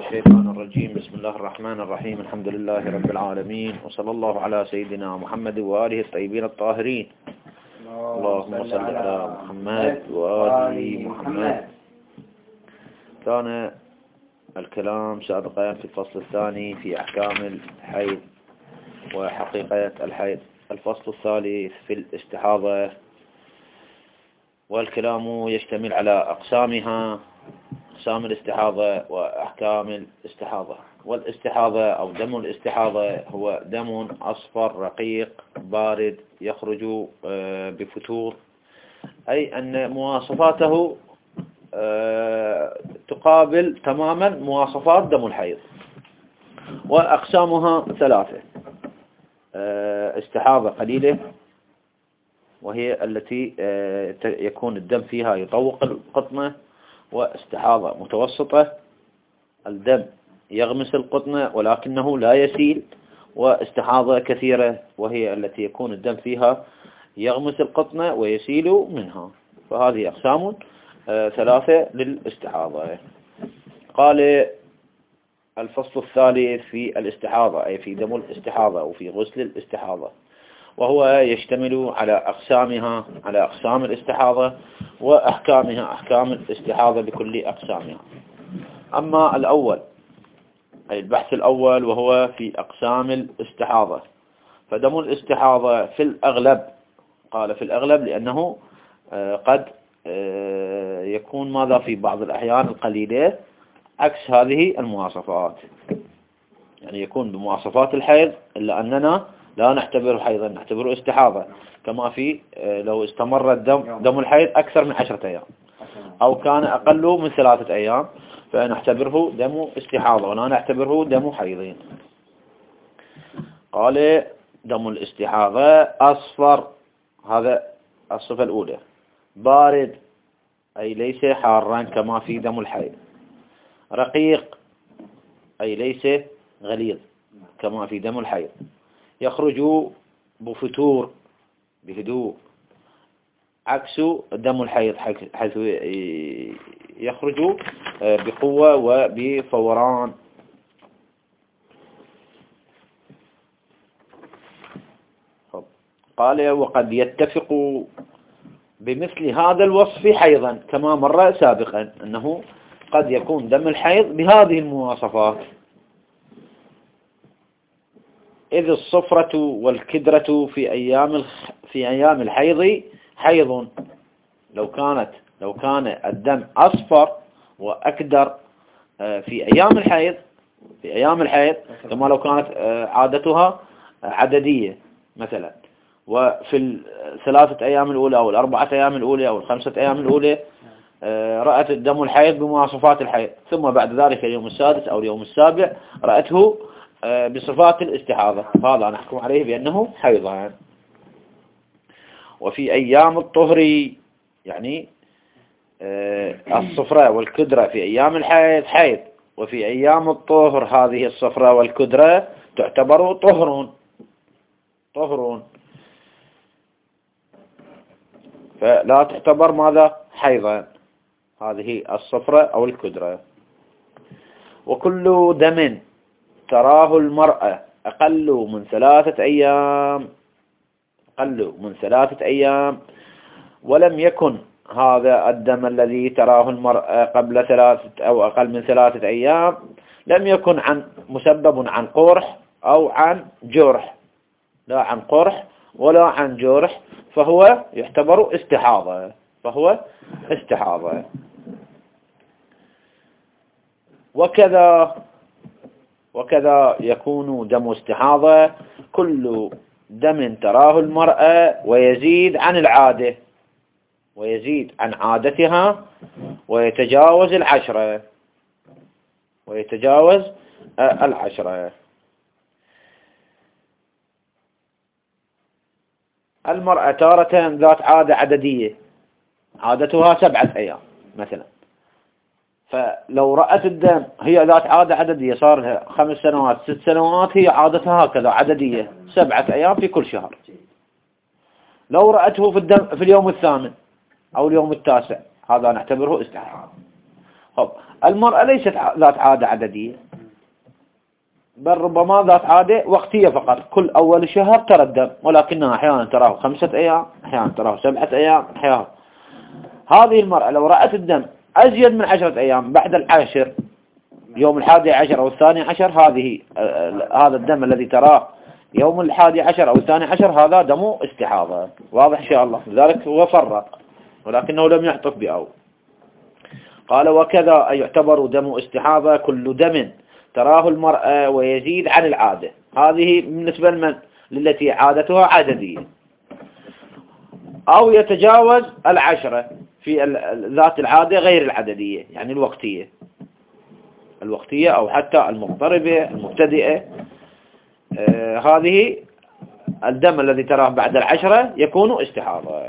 الشيطان الرجيم. بسم الله الرحمن الرحيم. الحمد لله رب العالمين، وصلى الله على سيدنا محمد وآله الطيبين الطاهرين. اللهم صل على محمد وآل محمد. كان الكلام سابقا في الفصل الثاني في أحكام الحيض وحقيقة الحيض. الفصل الثالث في الاستحاضة، والكلام يشتمل على أقسامها، أقسام الاستحاضة وأحكام الاستحاضة. والاستحاضة أو دم الاستحاضة هو دم أصفر رقيق بارد يخرج بفتور، أي أن مواصفاته تقابل تماما مواصفات دم الحيض. وأقسامها ثلاثة: استحاضة قليلة، وهي التي يكون الدم فيها يطوق القطنة، واستحاضة متوسطة الدم يغمس القطنة ولكنه لا يسيل، واستحاضة كثيرة وهي التي يكون الدم فيها يغمس القطنة ويسيل منها. فهذه أقسام ثلاثة للاستحاضة. قال الفصل الثالث في الاستحاضة، أي في دم الاستحاضة وفي غسل الاستحاضة، وهو يشتمل على أقسامها، على أقسام الاستحاضة وأحكامها، أحكام الاستحاضة بكل أقسامها. أما الأول، أي البحث الأول، وهو في أقسام الاستحاضة، فدم الاستحاضة في الأغلب، قال في الأغلب لأنه قد يكون ماذا في بعض الأحيان القليلة عكس هذه المواصفات، يعني يكون بمواصفات الحيض إلا أننا لا نعتبره حيضا، نعتبره استحاضة، كما في لو استمر دم الحيض أكثر من 10 أيام أو كان أقل من 3 أيام فنعتبره دم استحاضة ولا نعتبره دم حيض. قال دم الاستحاضة أصفر، هذا الصفة الأولى. بارد، أي ليس حارا كما في دم الحيض. رقيق، أي ليس غليظ كما في دم الحيض. يخرج بفتور، بهدوء، عكس دم الحيض حيث يخرج بقوة وبفوران. قال وقد يتفق بمثل هذا الوصف حيضا، كما مر سابقا أنه قد يكون دم الحيض بهذه المواصفات، إذ الصفرة والكدرة في أيام الحيض حيض. لو كان الدم أصفر وأكدر في أيام الحيض كما لو كانت عادتها عددية مثلا، وفي 3 أيام الأولى أو 4 أيام الأولى أو 5 أيام الأولى رأت الدم الحيض بمواصفات الحيض، ثم بعد ذلك اليوم السادس أو اليوم السابع رأته بصفات الاستحاضة، هذا نحكم عليه بأنه حيضان. وفي أيام الطهر، يعني الصفرة والكدرة في أيام الحيض حيض، وفي أيام الطهر هذه الصفرة والكدرة تعتبر طهر، فلا تعتبر ماذا حيضا هذه الصفرة أو الكدرة. وكل دم تراه المرأة أقل من 3 أيام ولم يكن هذا الدم الذي تراه المرأة قبل 3 أو أقل من 3 أيام لم يكن مسبب عن قرح أو عن جرح، لا عن قرح ولا عن جرح، فهو يعتبر استحاضة. وكذا يكون دم استحاضة كل دم تراه المرأة ويزيد عن العادة، ويزيد عن عادتها ويتجاوز 10. المرأة تارة ذات عادة عددية، عادتها 7 أيام مثلا، فلو رأت الدم هي ذات عادة عددية صار لها 5 سنوات 6 سنوات هي عادتها هكذا عددية 7 أيام في كل شهر، لو رأته في اليوم 8 أو اليوم 9 هذا نعتبره استحاضة. طب المرأة ليست ذات عادة عددية، بل ربما ذات عادة وقتية فقط، كل أول شهر ترى الدم، ولكنها أحيانا تراه 5 أيام، أحيانا تراه 7 أيام، أحيانا. هذه المرأة لو رأت الدم أزيد من 10 أيام بعد العاشر، يوم 11 أو 12، هذا الدم الذي تراه يوم 11 أو 12 هذا دم استحاضة. واضح إن شاء الله؟ لذلك هو فرق ولكنه لم يعطف بأو. قال وكذا يعتبر دم استحاضة كل دم تراه المرأة ويزيد عن العادة. هذه بالنسبة لمن؟ للتي عادتها عددية، أو يتجاوز 10 في ذات العادة غير العددية، يعني الوقتية أو حتى المضطربة المبتدئة. هذه الدم الذي تراه بعد 10 يكون استحاضة.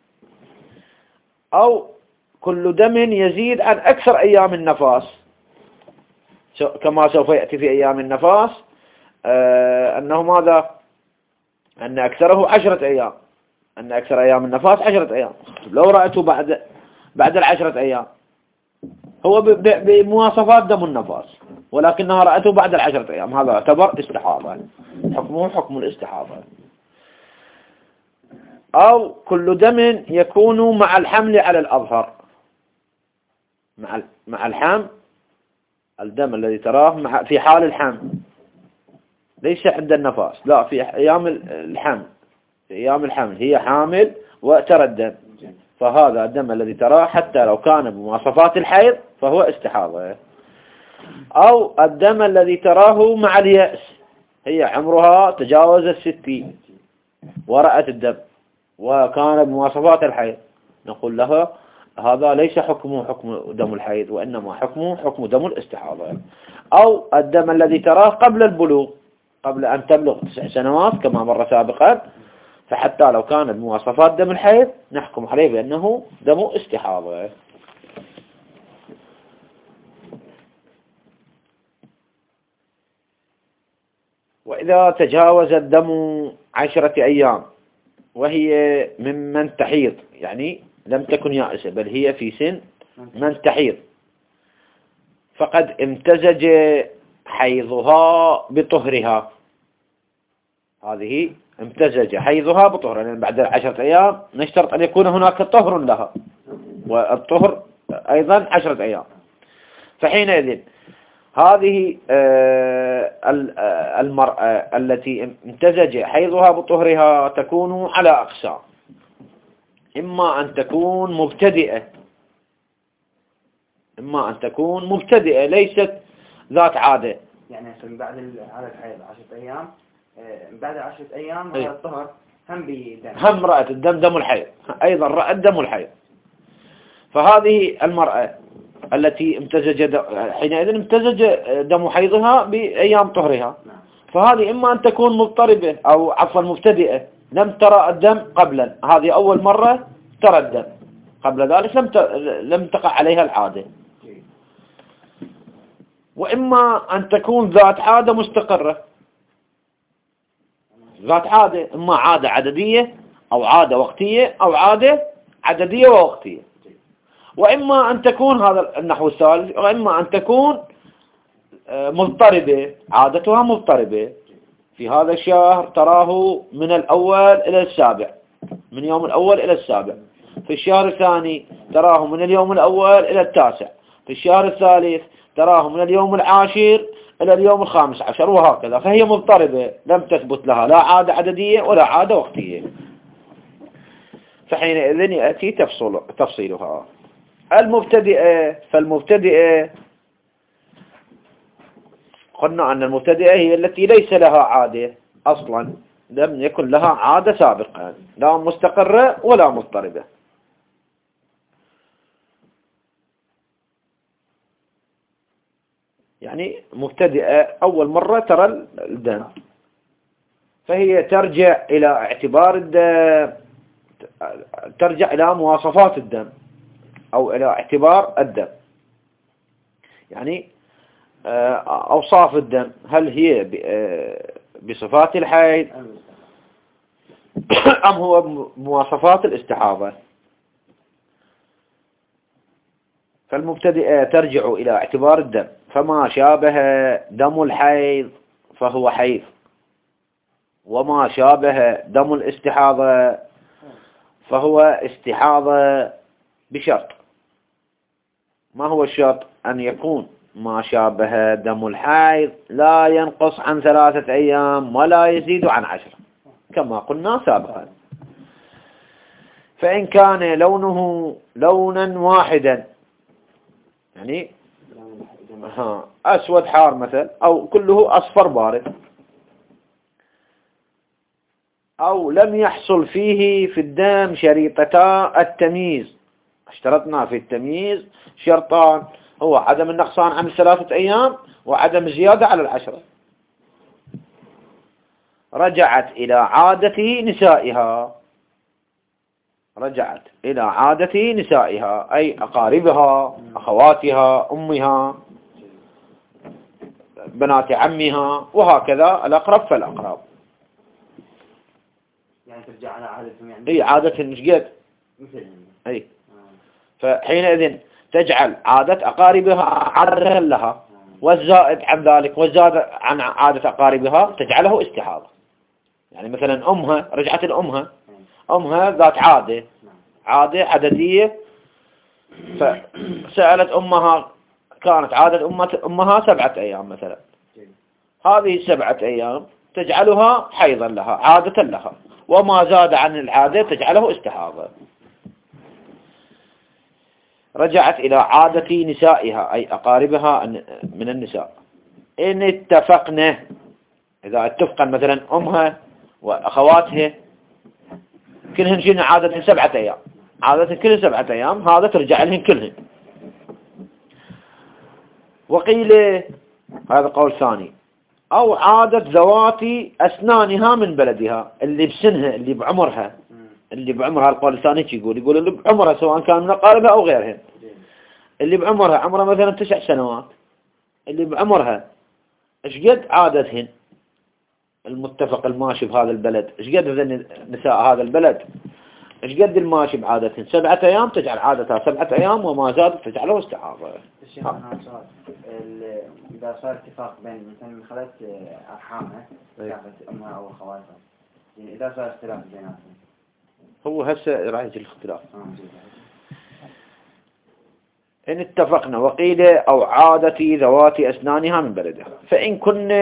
أو كل دم يزيد عن أكثر أيام النفاس، كما سوف يأتي في أيام النفاس أنه ماذا؟ أن أكثره 10 أيام، أن أكثر أيام النفاس 10 أيام. لو رأته بعد 10 أيام هو بمواصفات دم النفاس، ولكنها رأته بعد 10 أيام، هذا يعتبر استحاضة، حكمه حكم الاستحاضة. أو كل دم يكون مع الحمل على الأظهر، مع الحمل، الدم الذي تراه في حال الحمل، ليس عند النفاس، لا، في أيام الحمل. في أيام الحمل هي حامل وترى الدم، فهذا الدم الذي تراه حتى لو كان بمواصفات الحيض فهو استحاضة. أو الدم الذي تراه مع اليأس، هي عمرها تجاوز 60 ورأت الدم وكان بمواصفات الحيض، نقول لها هذا ليس حكمه حكم دم الحيض، وإنما حكمه حكم دم الاستحاضة. أو الدم الذي تراه قبل البلوغ، قبل أن تبلغ 9 سنوات كما مر سابقا، فحتى لو كان بمواصفات دم الحيض نحكم عليه بأنه دم استحاضة. وإذا تجاوز الدم 10 أيام وهي ممن تحيض، يعني لم تكن يائسة بل هي في سن من تحيض، فقد امتزج حيضها بطهرها. هذه امتزج حيضها بطهرها، يعني بعد 10 أيام نشترط أن يكون هناك طهر لها، والطهر أيضا 10 أيام. فحينئذ هذه المرأة التي امتزج حيضها بطهرها تكون على أقسام: إما أن تكون مبتدئة ليست ذات عادة، يعني بعد على الحيض 10 أيام، بعد 10 أيام هذا الطهر هم رأت الدم، دم الحيض، أيضا رأت دم الحيض. فهذه المرأة التي حينئذ امتزج دم حيضها بأيام طهرها، فهذه إما أن تكون مضطربة أو عفوا مبتدئة، لم ترى الدم قبلا، هذه أول مرة ترى الدم، قبل ذلك لم تقع عليها العادة. وإما أن تكون ذات عادة مستقرة، ذات عادة، إما عادة عددية أو عادة وقتية أو عادة عددية ووقتية. وإما أن تكون هذا النحو الثالث، وإما أن تكون مضطربة، عادتها مضطربة، في هذا الشهر تراه من الأول إلى السابع، من يوم الأول إلى السابع، في الشهر الثاني تراه من اليوم الأول إلى التاسع، في الشهر الثالث تراه من اليوم العاشر إلى اليوم ال15، وهكذا. فهي مضطربة، لم تثبت لها لا عادة عددية ولا عادة وقتية. فحينئذ يأتي تفصيلها. فالمبتدئة قلنا أن المبتدئة هي التي ليس لها عادة أصلا، لم يكن لها عادة سابقا، لا مستقرة ولا مضطربة. يعني مبتدئة أول مرة ترى الدم، فهي ترجع إلى اعتبار الدم، ترجع إلى مواصفات الدم أو إلى اعتبار الدم، يعني أوصاف الدم، هل هي بصفات الحيض أم هو بمواصفات الاستحاضة. فالمبتدئة ترجع إلى اعتبار الدم، فما شابه دم الحيض فهو حيض، وما شابه دم الاستحاضة فهو استحاضة بشرط. ما هو الشرط؟ أن يكون ما شابه دم الحيض لا ينقص عن 3 أيام ولا يزيد عن 10 كما قلنا سابقا. فإن كان لونه لونا واحدا، يعني أسود حار مثلا، أو كله أصفر بارد، أو لم يحصل فيه في الدم شريطتا التمييز. اشترطنا في التمييز شرطان، هو عدم النقصان عن 3 أيام وعدم الزيادة على 10. رجعت إلى عادة نسائها، رجعت إلى عادة نسائها أي أقاربها، أخواتها، أمها، بنات عمها، وهكذا الأقرب فالأقرب. يعني ترجع على عادتهم، يعني أي عادة مش قد مثلهم. أي. فحينئذ تجعل عادة أقاربها عادة لها، والزائد عن ذلك والزائد عن عادة أقاربها تجعله استحاضة. يعني مثلا أمها، رجعت لأمها، أمها ذات عادة عددية، فسألت أمها، كانت عادة أمها 7 أيام مثلا، هذه 7 أيام تجعلها حيضا لها، عادة لها، وما زاد عن العادة تجعله استحاضة. رجعت إلى عادة نسائها أي أقاربها من النساء. إن اتفقنا، إذا اتفقن مثلا أمها وأخواتها كلهن شين عادة 7 أيام، عادة كل 7 أيام، هذا ترجع لهن كلهن. وقيل هذا قول ثاني، أو عادة ذوات أسنانها من بلدها، اللي بسنها، اللي بعمرها، اللي بعمرها. القول الثاني يقول اللي بعمرها سواء كان من أقاربها أو غيرها. اللي بعمرها عمرها مثلا 9 سنوات، اللي بعمرها ايش قد عادتهن المتفق الماشي بهذا البلد، ايش قد نساء هذا البلد، ايش قد الماشي بعادتهن 7 أيام تجعل عادتها 7 أيام، وما زاد تجعله استحاضة. الشيخ أنا سؤال، إذا صار اتفاق بين مثلا خلت أرحامها كافة أمها أو أخواتها، يعني إذا صار اختلاف بيناتهم، هو هسه راح يجي الاختلاف. إن اتفقنا. وقيل أو عادة ذوات أسنانها من بلدها. فإن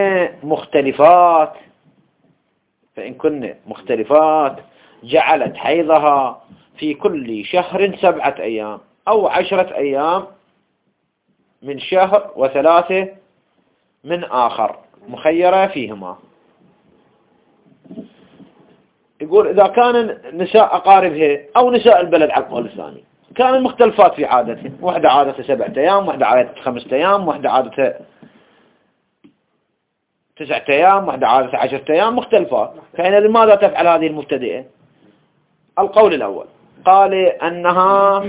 كن مختلفات جعلت حيضها في كل شهر 7 أيام أو 10 أيام من شهر، و3 من آخر، مخيرة فيهما. يقول إذا كان نساء أقاربها أو نساء البلد على القول الثاني كان المختلفات في عادتهم، واحدة عادتها 7 أيام، واحدة عادتها 5 أيام، واحدة عادتها 9 أيام، واحدة عادتها 10 أيام، مختلفات. فهنا لماذا تفعل هذه المبتدئة؟ القول الأول قال أنها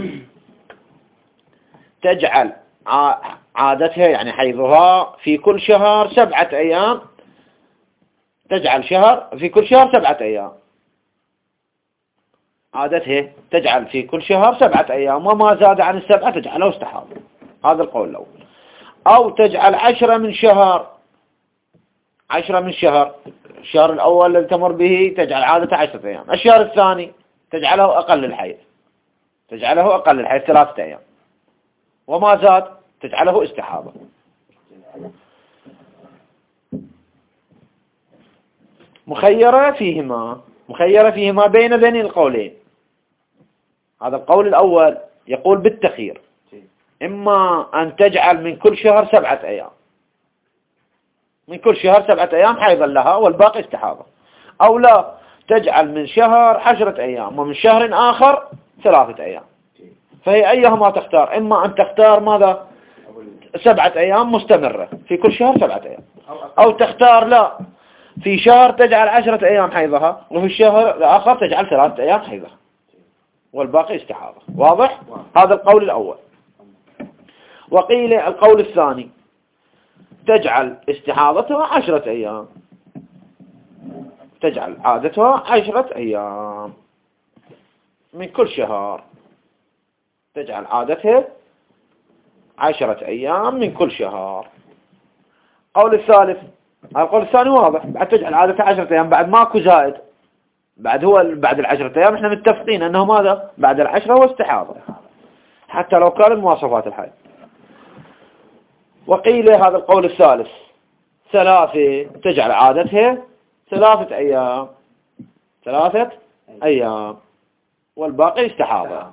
تجعل عادتها يعني حيضها في كل شهر 7 أيام، تجعل في كل شهر 7 أيام، عادتها تجعل في كل شهر 7 أيام، وما زاد عن 7 تجعله استحاضة. هذا القول الأول. أو تجعل 10 من شهر، 10 من شهر، الشهر الأول الذي تمر به تجعل عادته 10 أيام، الشهر الثاني تجعله أقل الحيض، 3 أيام، وما زاد تجعله استحاضة. مخيرة فيهما بين ذني القولين. هذا القول الأول يقول بالتخيير، إما أن تجعل من كل شهر 7 أيام، من كل شهر 7 أيام حيضا لها والباقي استحاضة، أو لا تجعل من شهر 10 أيام ومن شهر آخر 3 أيام. فهي أيهما تختار؟ إما أن تختار ماذا 7 أيام مستمرة في كل شهر 7 أيام، أو تختار لا في شهر تجعل 10 أيام حيضها، وفي الشهر الآخر تجعل 3 أيام حيضها والباقي استحاضة. واضح؟ هذا القول الأول. وقيل القول الثاني تجعل استحاضتها 10 أيام، تجعل عادتها 10 أيام من كل شهر، تجعل عادتها 10 أيام من كل شهر. قول الثالث، القول الثاني واضح، بعد تجعل عادة 10 أيام، بعد ماكو زائد، بعد هو بعد 10 أيام احنا متفقين أنه ماذا بعد 10 هو استحاضة حتى لو كان مواصفات الحيض. وقيل هذا القول الثالث 3 تجعل عادتها 3 أيام، 3 أيام والباقي استحاضة.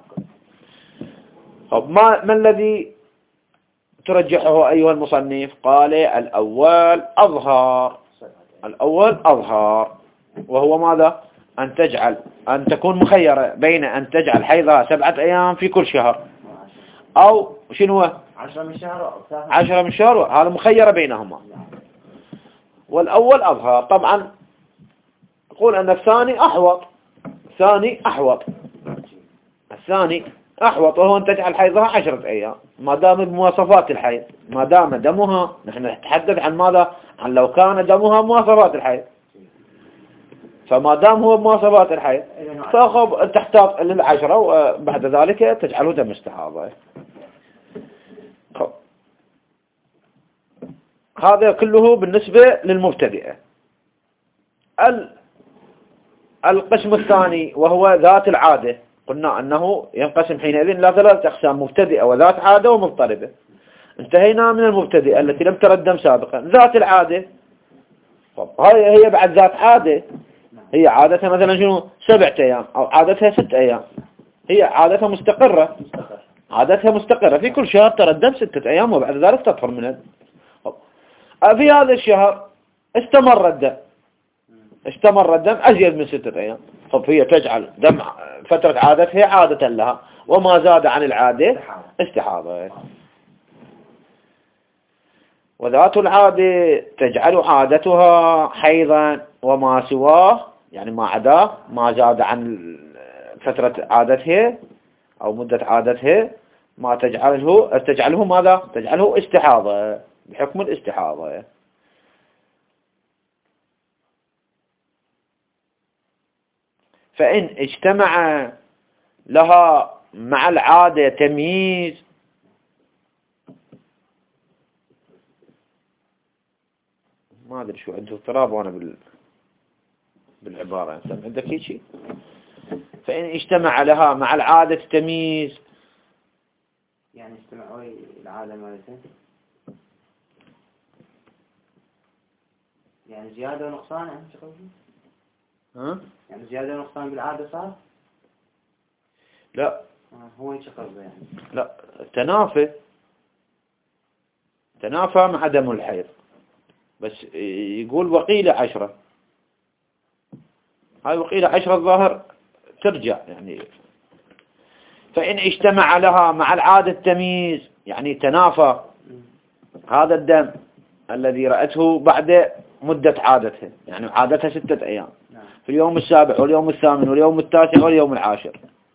طب ما الذي ترجحه أيها المصنف؟ قال الأول أظهر، الأول أظهر، وهو ماذا؟ أن تكون مخيرة بين أن تجعل حيضها 7 أيام في كل شهر، أو شنو هو 10 من شهر 10 من شهر، هذا مخيرة بينهما. والأول أظهر. طبعا يقول أن الثاني أحوط، الثاني أحوط، الثاني أحوط، وهو أن تجعل حيضها 10 أيام ما دام بمواصفات الحيض، ما دام دمها، نحن نتحدث عن ماذا؟ عن لو كان دمها مواصفات الحيض، فما دام هو بمواصفات الحيض تحتاج لل10 وبعد ذلك تجعله دم استحاضة. هذا كله بالنسبة للمبتدئة. القسم الثاني وهو ذات العادة، قلنا أنه ينقسم حينئذ إلى 3 أقسام: مبتدئة وذات عادة ومضطربة. انتهينا من المبتدئة التي لم ترى الدم سابقا. ذات العادة هي بعد ذات عادة، هي عادتها مثلا شنو 7 أيام أو عادتها 6 أيام، هي عادتها مستقرة، عادتها مستقرة في كل شهر ترى الدم 6 أيام وبعد ذلك تطهر منه. في هذا الشهر استمر الدم، استمر الدم أزيد من 6 أيام، هي تجعل دم فترة عادتها عادة لها، وما زاد عن العادة استحاضة. وذات العادة تجعل عادتها حيضا وما سواه، يعني ما عداه، ما زاد عن فترة عادتها أو مدة عادتها، ما تجعله ماذا؟ تجعله استحاضة بحكم الاستحاضة. فإن اجتمع لها مع العادة تمييز، ما أدري شو عنده اضطراب وأنا بالعبارة، أنت عندك شيء؟ فإن اجتمع لها مع العادة تمييز، يعني اجتمعوا العادة مرتين، يعني زيادة ونقصان، يعني شو قصدي؟ يعني زيادة ونقصان بالعادة صار؟ لا هو ايش قصده يعني؟ لا، تنافى مع دم الحيض، بس يقول وقيل 10، هاي وقيل 10 الظاهر ترجع يعني. فإن اجتمع لها مع العادة التمييز، يعني تنافى هذا الدم الذي رأته بعد مدة عادتها، يعني عادتها 6 أيام، في اليوم السابع واليوم الثامن واليوم التاسع واليوم العاشر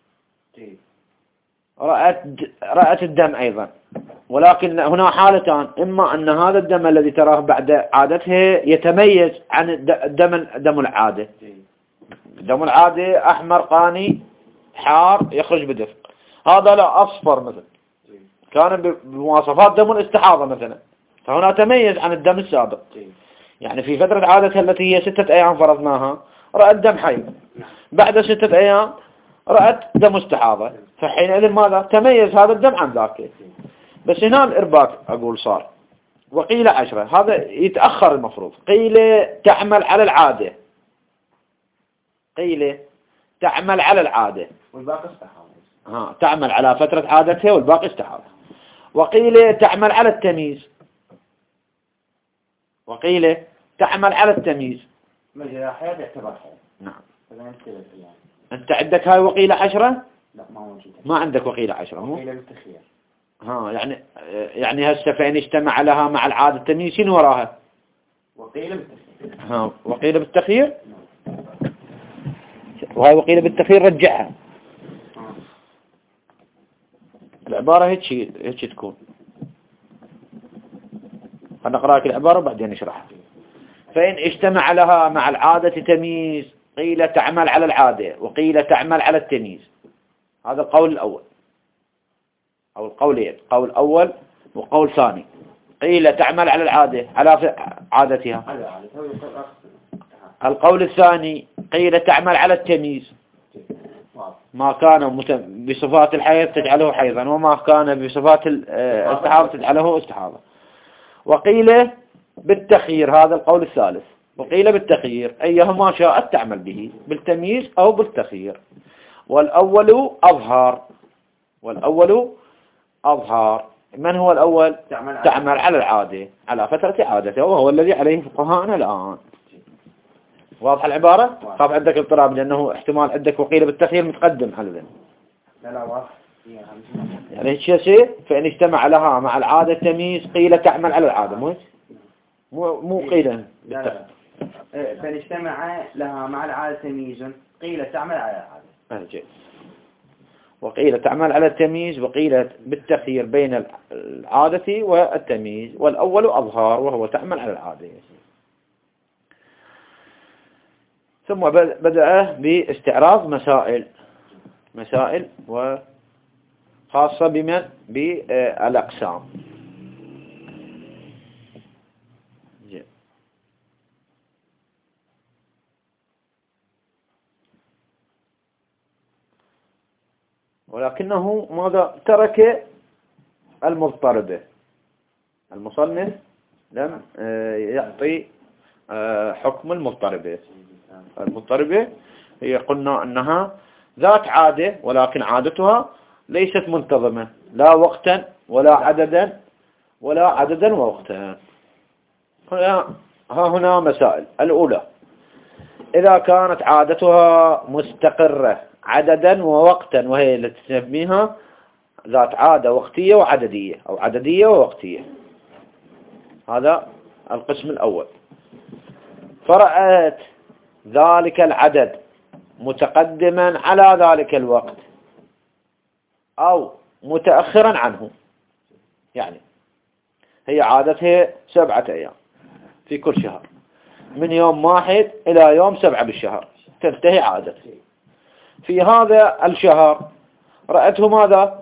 رأت الدم أيضا، ولكن هنا حالتان: إما أن هذا الدم الذي تراه بعد عادتها يتميز عن دم العادة، دم العادة أحمر قاني حار يخرج بدفق، هذا لا أصفر مثلا كان بمواصفات دم الاستحاضة مثلا، فهنا تميز عن الدم السابق. يعني في فترة عادتها التي هي 6 أيام فرضناها رأت دم حيض، بعد 6 أيام رأت دم استحاضة، فحينئذ ماذا؟ تميز هذا الدم عن ذاك. بس هنا الإرباك أقول صار وقيل 10، هذا يتأخر المفروض. قيل تعمل على العادة، قيل تعمل على العادة والباقي استحاضة، تعمل على فترة عادتها والباقي استحاضة. وقيل تعمل على التمييز، وقيل تعمل على التمييز، مجرى حيض يعتبر حيض. نعم. يعني أنت عندك هاي وقيل 10؟ لا ما موجود، ما عندك وقيل 10. وقيل بالتخيير. يعني هسه فإن اجتمع لها مع العادة التمييز شنو وراها؟ وقيل بالتخيير. وقيل بالتخيير. وهاي وقيل بالتخيير رجعها. العبارة هيك تكون. نقرأ لك العبارة وبعدين نشرحها. فإن اجتمع لها مع العادة تمييز قيل تعمل على العادة وقيل تعمل على التمييز. هذا القول الأول أو القولين. القول الأول وقول ثاني قيل تعمل على العادة على عادتها. القول الثاني قيل تعمل على التمييز، ما كان بصفات الحيض تجعله حيضا، وما كان بصفات الاستحاضة تجعله استحاضة. وقيل بالتخيير، هذا القول الثالث. وقيل بالتخيير أيهما شاءت تعمل به، بالتمييز أو بالتخيير. والأول أظهر. من هو الأول؟ تعمل على العادة، على فترة عادته، وهو الذي عليه فقهاءنا الآن. واضح العبارة؟ خاف عندك اضطراب، لأنه احتمال عندك وقيل بالتخيير متقدم على ذلك. لا واضح. يعني شيء فإن اجتمع لها مع العادة التمييز قيل تعمل على العادة، مو قيل بالتخيير. فإن اجتمع لها مع العادة تمييز قيل تعمل على العادة. جيد. وقيل تعمل على التمييز، وقيل بالتخيير بين العادة والتمييز. والأول أظهار وهو تعمل على العادة. ثم بدأ باستعراض مسائل وخاصة بمن؟ بالأقسام. ولكنه ماذا ترك المضطربة. المصنف لم يعطي حكم المضطربة. المضطربة هي قلنا أنها ذات عادة، ولكن عادتها ليست منتظمة، لا وقتا ولا عددا ووقتا. ها هنا مسائل. الأولى إذا كانت عادتها مستقرة عددا ووقتا، وهي التي تسميها ذات عادة وقتية وعددية، أو عددية ووقتية. هذا القسم الأول. فرأت ذلك العدد متقدما على ذلك الوقت أو متأخرا عنه، يعني هي عادتها 7 أيام في كل شهر، من يوم 1 إلى يوم 7 بالشهر تنتهي عادته. في هذا الشهر رأته ماذا؟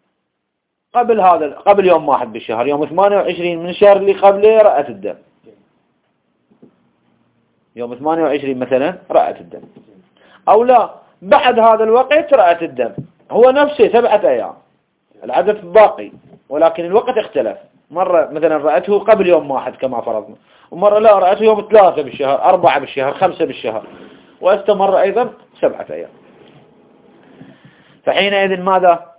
قبل يوم 1 بالشهر، يوم 28 من الشهر اللي قبله رأت الدم. يوم 28 مثلا رأت الدم، أو لا بعد هذا الوقت رأت الدم، هو نفسه 7 أيام، العدد باقي ولكن الوقت اختلف. مرة مثلا رأته قبل يوم 1 كما فرضنا، ومرة لا رأته يوم 3 بالشهر، 4 بالشهر، 5 بالشهر، واستمر أيضا 7 أيام. فحينئذ ماذا؟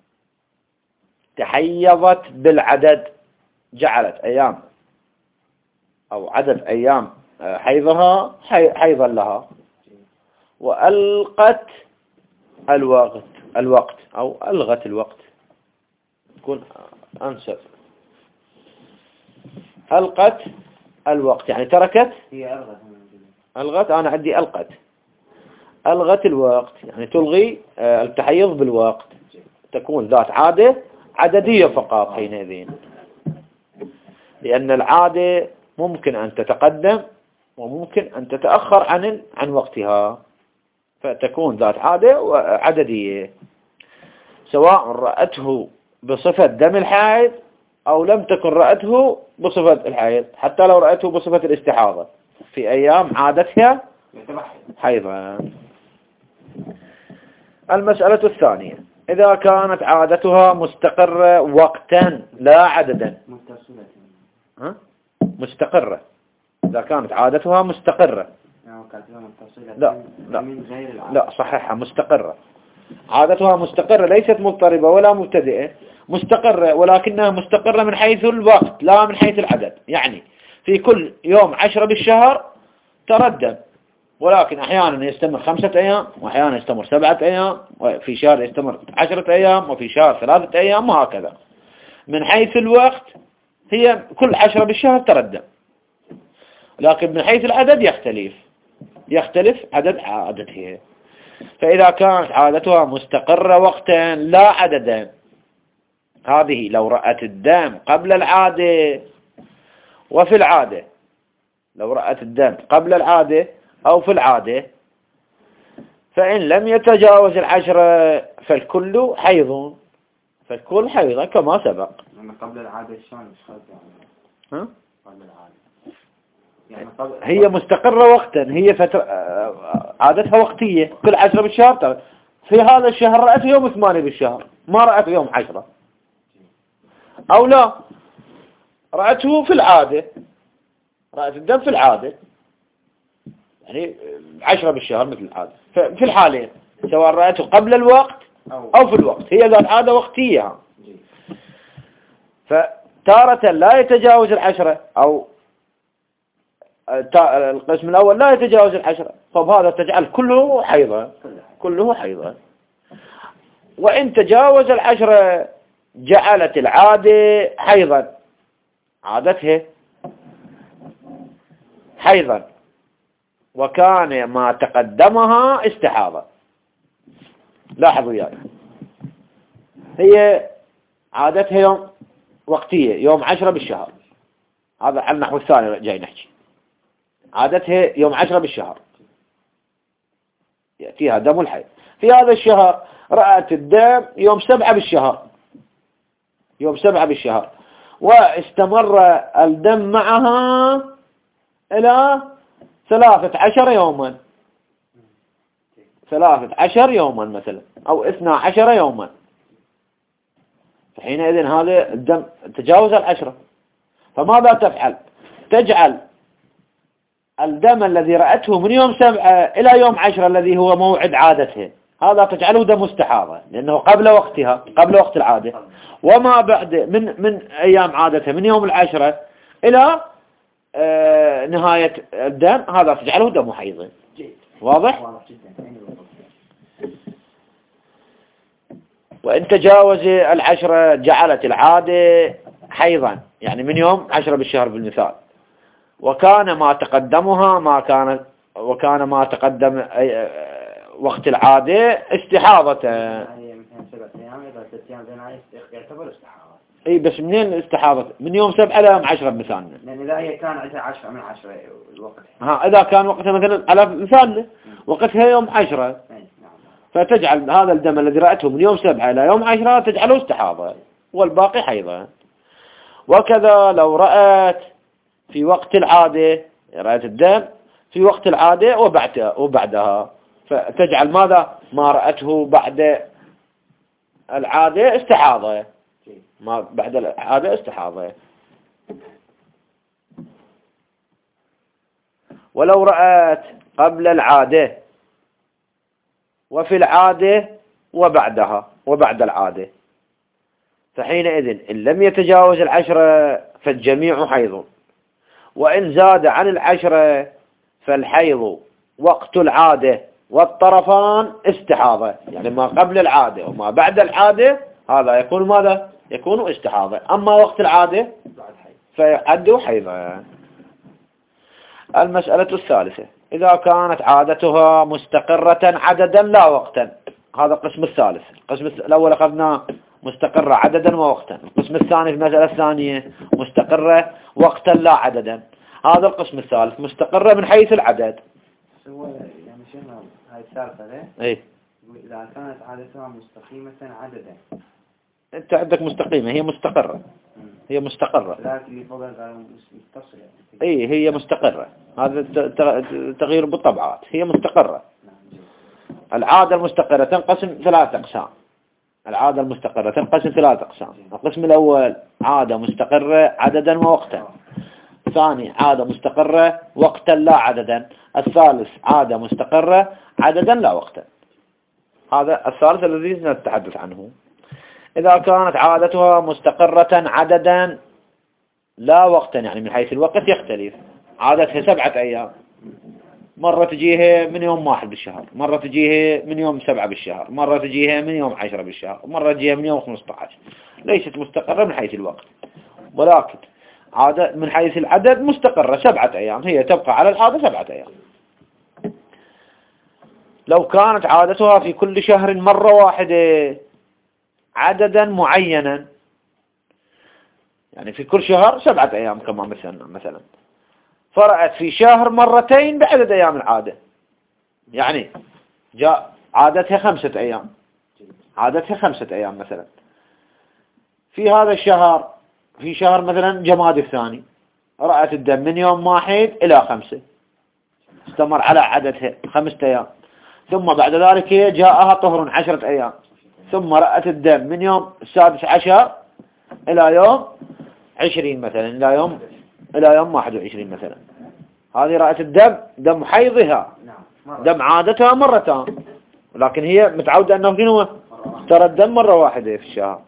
تحيضت بالعدد، جعلت أيام أو عدد أيام حيضها حيضا لها، وألقت الوقت أو ألغت الوقت، يكون أنسب. ألقت الوقت يعني تركت، هي ألغت. أنا عندي ألغت الوقت، يعني تلغي التحيض بالوقت، تكون ذات عادة عددية فقط حينئذ، لأن العادة ممكن أن تتقدم وممكن أن تتأخر عن وقتها، فتكون ذات عادة وعددية، سواء رأته بصفة دم الحائض أو لم تكن رأته بصفة الحائض، حتى لو رأته بصفة الاستحاضة في أيام عادتها حيضا. المسألة الثانية إذا كانت عادتها مستقرة وقتا لا عددا. مستقرة، إذا كانت عادتها مستقرة. لا صحيحة، مستقرة، عادتها مستقرة، ليست مضطربة ولا مبتدئة، مستقرة، ولكنها مستقرة من حيث الوقت لا من حيث العدد. يعني في كل يوم 10 بالشهر تردم، ولكن أحيانا يستمر 5 أيام، وأحيانا يستمر 7 أيام، وفي شهر يستمر 10 أيام، وفي شهر 3 أيام، وهكذا. من حيث الوقت هي كل 10 بالشهر تردم، لكن من حيث العدد يختلف عدد عادتها. فإذا كانت عادتها مستقرة وقتا لا عددا، هذه لو رأت الدم قبل العادة وفي العادة، لو رأت الدم قبل العادة أو في العادة، فإن لم يتجاوز 10 فالكل حيض، فتكون حيضة كما سبق. يعني قبل العادة شلون مش خلط يعني؟ ها؟ قبل العادة يعني هي مستقرة وقتا، هي فترة عادتها وقتية كل 10 بالشهر. في هذا الشهر رأت يوم 8 بالشهر، ما رأت يوم 10، أو لا رأته في العادة، رأت الدم في العادة يعني 10 بالشهر مثل العادة. في الحالين سواء رأته قبل الوقت أو في الوقت، هي ذات عادة وقتية. فتارة لا يتجاوز 10 أو القسم الأول لا يتجاوز 10، فبهذا تجعل كله حيضة، كله حيضة. وإن تجاوز 10 جعلت العادة حيضا، عادتها حيضا، وكان ما تقدمها استحاضة. لاحظوا يعني هي عادتها يوم وقتية يوم 10 بالشهر، هذا على النحو الثاني جاي نحكي. عادتها يوم 10 بالشهر يأتيها دم الحيض. في هذا الشهر رأت الدم يوم 7 بالشهر، يوم 7 بالشهر، واستمر الدم معها إلى 13 يوما، 13 يوما مثلا أو 12 يوما. فحينئذ هذا الدم تجاوز 10، فماذا تفعل؟ تجعل الدم الذي رأته من يوم 7 إلى يوم 10 الذي هو موعد عادته، هذا تجعله دم استحاضة لأنه قبل وقتها، قبل وقت العادة. وما بعد من أيام عادته من يوم 10 إلى نهاية الدم، هذا تجعله دم حيض. واضح؟ وإن تجاوز 10 جعلت العادة حيضا، يعني من يوم 10 بالشهر بالمثال. وكان ما تقدمها وكان ما تقدم وقت العادة استحاضة. اي بس منين استحاضة؟ من يوم 7 إلى يوم 10 بمثالنا. لأن إذا هي كان عندها 10 من 10 الوقت. إذا كان وقتها مثلا على مثالنا وقتها يوم 10، فتجعل هذا الدم الذي رأته من يوم 7 إلى يوم 10 تجعله استحاضة والباقي حيضة. وكذا لو رأت في وقت العادة، رأت الدم في وقت العادة وبعدها، فتجعل ماذا؟ ما رأته بعد العادة استحاضة، ما بعد العادة استحاضة. ولو رأت قبل العادة وفي العادة وبعدها وبعد العادة، فحينئذ إن لم يتجاوز 10 فالجميع حيض، وإن زاد عن 10 فالحيض وقت العادة والطرفان استحاضة، يعني ما قبل العادة وما بعد العادة هذا يكون ماذا؟ يكون استحاضة. أما وقت العادة فيعد حيضا. المسألة الثالثة: إذا كانت عادتها مستقرة عددا لا وقتا. هذا القسم الثالث. القسم الأول أخذنا مستقرة عددا ووقتا، القسم الثاني في المسألة الثانية مستقرة وقتا لا عددا. هذا القسم الثالث مستقرة من حيث العدد. يعني شنو هاي الثالثة؟ ايه إذا كانت عادتها مستقيمة عددا. انت عندك مستقيمة، هي مستقرة، هي مستقرة. لكن اللي فوقها قالوا متصلة. ايه هي مستقرة، هذا تغيير بالطبعات، هي مستقرة. العادة المستقرة تنقسم 3 أقسام. العادة المستقرة تنقسم 3 أقسام. القسم الأول عادة مستقرة عددا ووقتا. الثاني عادة مستقرة وقتا لا عددا. الثالث عادة مستقرة عددا لا وقتا. هذا الثالث الذي نتحدث عنه. إذا كانت عادتها مستقرة عددا لا وقتا، يعني من حيث الوقت يختلف. عادتها 7 أيام، مرة تجيها من يوم 1 بالشهر، مرة تجيها من يوم 7 بالشهر، مرة تجيها من يوم 10 بالشهر، مرة تجيها من يوم 15. ليست مستقرة من حيث الوقت، ولكن عادة من حيث العدد مستقرة 7 أيام، هي تبقى على العادة 7 أيام. لو كانت عادتها في كل شهر مرة واحدة عددا معينا، يعني في كل شهر 7 أيام كما مثلا فرأت في شهر مرتين بعدد أيام العادة، يعني جاء عادتها 5 أيام، عادتها 5 أيام مثلا، في هذا الشهر، في شهر مثلا جماد الثاني، رأت الدم من يوم 1 إلى 5، استمر على عددها 5 أيام، ثم بعد ذلك جاءها طهر 10 أيام، ثم رأت الدم من يوم 16 إلى يوم 20 مثلا، إلى يوم 21 مثلا. هذه رأت الدم دم حيضها، دم عادتها مرتان، لكن هي متعودة أنه ترى الدم مرة واحدة في الشهر.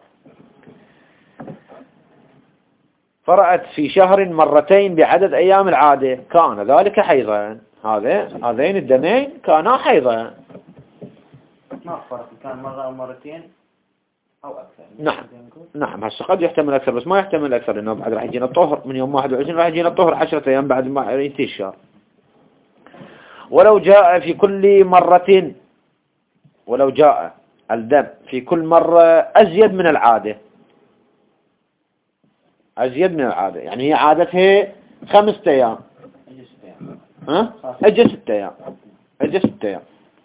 فرأت في شهر مرتين بعدد أيام العادة، كان ذلك حيضا. هذين الدمين كانا حيضا. ما فرق كان مرة أو مرتين أو أكثر. نعم هسه قد يحتمل أكثر، بس ما يحتمل أكثر، لأنه بعد راح يجينا الطهر من يوم 21، راح يجينا الطهر 10 أيام بعد ما ينتهي الشهر. ولو جاء الدم في كل مرة أزيد من العادة، يعني هي عادتها 5 أيام، أجل 6 أيام،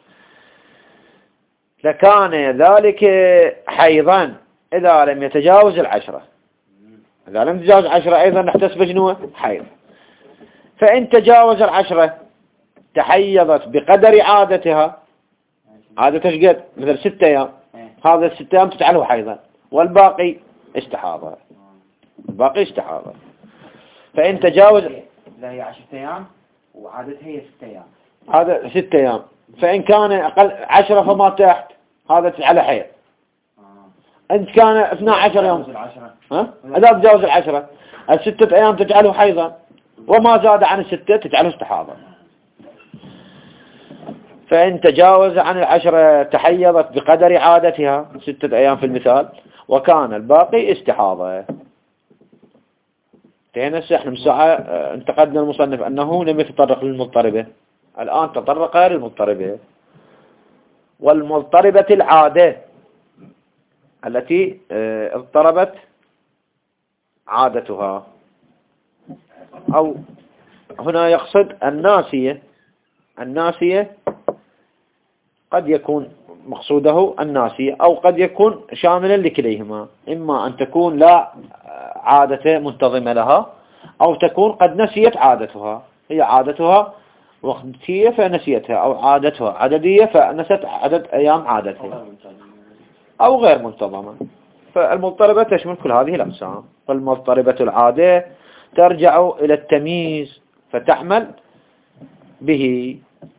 لكان ذلك حيضا إذا لم يتجاوز 10. إذا لم يتجاوز 10 أيضا نحتسب شنو؟ حيض. فإن تجاوز 10 تحيضت بقدر عادتها. عادتها قد مثل 6 أيام، هذا 6 أيام تجعله حيضا، والباقي استحاضة. فإن تجاوز، لا هي 10 أيام وعادتها هي 6 أيام، هذا 6 أيام. فإن كان أقل 10 فما تحت، هذا تجعله حيض. أنت كان 12 يوم، إذا تجاوز 10 ال6 أيام تجعله حيضا، وما زاد عن 6 تجعله استحاضة. فإن تجاوز عن 10 تحيضت بقدر عادتها 6 أيام في المثال، وكان الباقي استحاضة. تهنا احنا من ساعة انتقدنا المصنف أنه لم يتطرق للمضطربة، الآن تطرق للمضطربة. والمضطربة العادة التي اضطربت عادتها، أو هنا يقصد الناسية قد يكون مقصوده الناسية، أو قد يكون شاملا لكليهما، إما أن تكون لا عادة منتظمة لها، أو تكون قد نسيت عادتها، هي عادتها وقتية فنسيتها، أو عادتها عددية فنست عدد أيام عادتها، أو غير منتظمة. فالمضطربة تشمل كل هذه الأقسام. فالمضطربة العادة ترجع إلى التمييز فتعمل به،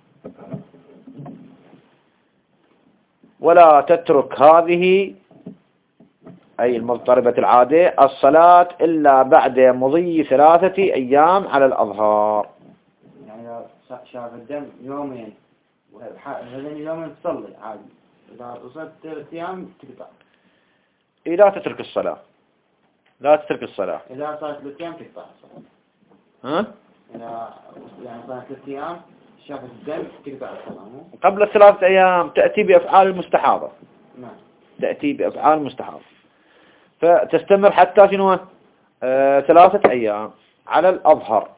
ولا تترك هذه أي المضطربة العادة الصلاة إلا بعد مضي 3 أيام على الأظهار. يعني لو شاف الدم يومين وهذين يومين تصلي عادي، إذا وصلت 3 أيام تقطع. لا تترك الصلاة، إذا صارت 3 أيام تقطع الصلاة. إذا يعني صارت 3 أيام شافت الدم تقطع الصلاة. قبل 3 أيام تأتي بأفعال المستحاضة. نعم. تأتي بأفعال المستحاضة، فتستمر حتى شنو 3 أيام على الأظهر.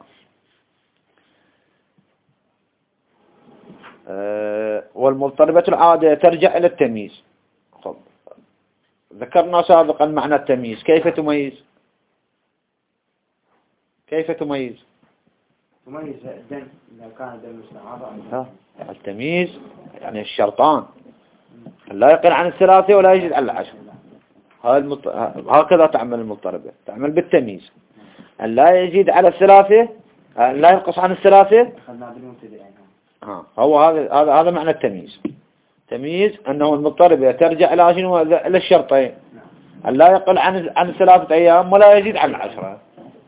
والمضطربة العادة ترجع إلى التمييز. ذكرنا سابقا معنى التمييز. كيف تميز؟ تميز الدم إذا كان الدم مستحاضة. التمييز يعني الشرطان، لا يقل عن 3 ولا يزيد على 10. هكذا تعمل المضطربة، تعمل بالتمييز، أن لا يزيد على 3، لا ينقص عن 3. هو هذا معنى التمييز. تمييز أنه المضطربة ترجع إلى شنو؟ إلى الشرطين، أن لا يقل عن 3 أيام ولا يزيد عن 10.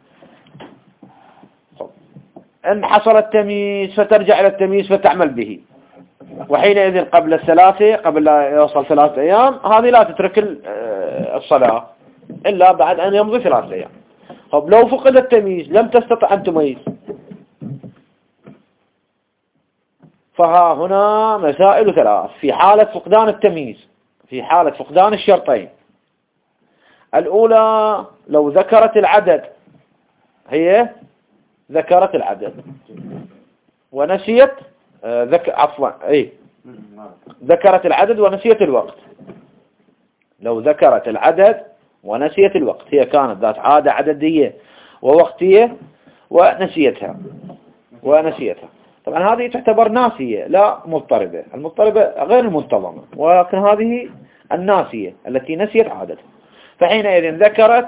إن حصل التمييز فترجع إلى التمييز فتعمل به، وحينئذ قبل 3، قبل لا يوصل 3 أيام، هذه لا تترك الصلاة إلا بعد أن يمضي 3 أيام. طب لو فقد التمييز لم تستطع أن تميز، فها هنا مسائل 3 في حالة فقدان التمييز، في حالة فقدان الشرطين. الأولى لو ذكرت العدد، هي ذكرت العدد ونسيت ذكرت العدد ونسيت الوقت. لو ذكرت العدد ونسيت الوقت. هي كانت ذات عادة عددية ووقتية ونسيتها. طبعا هذه تعتبر ناسية لا مضطربة. المضطربة غير المنتظمة، ولكن هذه الناسية التي نسيت عادتها. فحينئذ ذكرت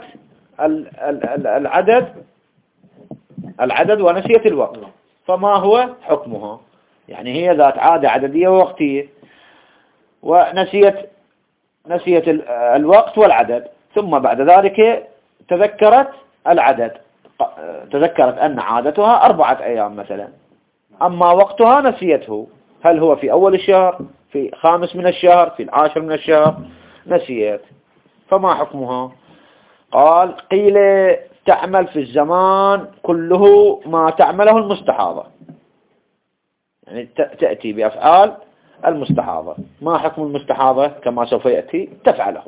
العدد ونسيت الوقت، فما هو حكمها؟ يعني هي ذات عادة عددية ووقتية ونسيت الوقت والعدد، ثم بعد ذلك تذكرت العدد، تذكرت أن عادتها 4 أيام مثلا، أما وقتها نسيته. هل هو في أول الشهر، في 5 من الشهر، في 10 من الشهر؟ نسيت. فما حكمها؟ قال: قيل تعمل في الزمان كله ما تعمله المستحاضة، يعني تأتي بأفعال المستحاضة. ما حكم المستحاضة؟ كما سوف يأتي تفعله.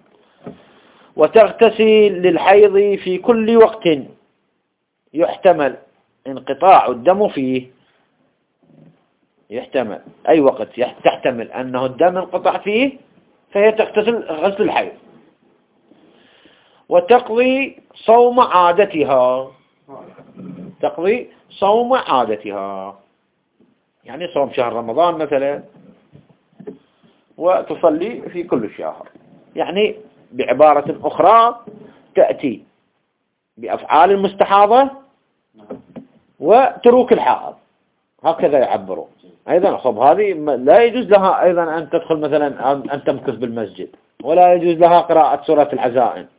وتغتسل للحيض في كل وقت يحتمل انقطاع الدم فيه. يحتمل أي وقت تحتمل أنه الدم انقطع فيه، فهي تغتسل غسل الحيض. وتقضي صوم عادتها. يعني صوم شهر رمضان مثلا، وتصلي في كل شهر. يعني بعبارة أخرى تأتي بأفعال المستحاضة وتروك الحائض، هكذا يعبروا. أيضا خب هذه لا يجوز لها أيضا أن تدخل مثلا أن تمكث بالمسجد، ولا يجوز لها قراءة سورة العزائم.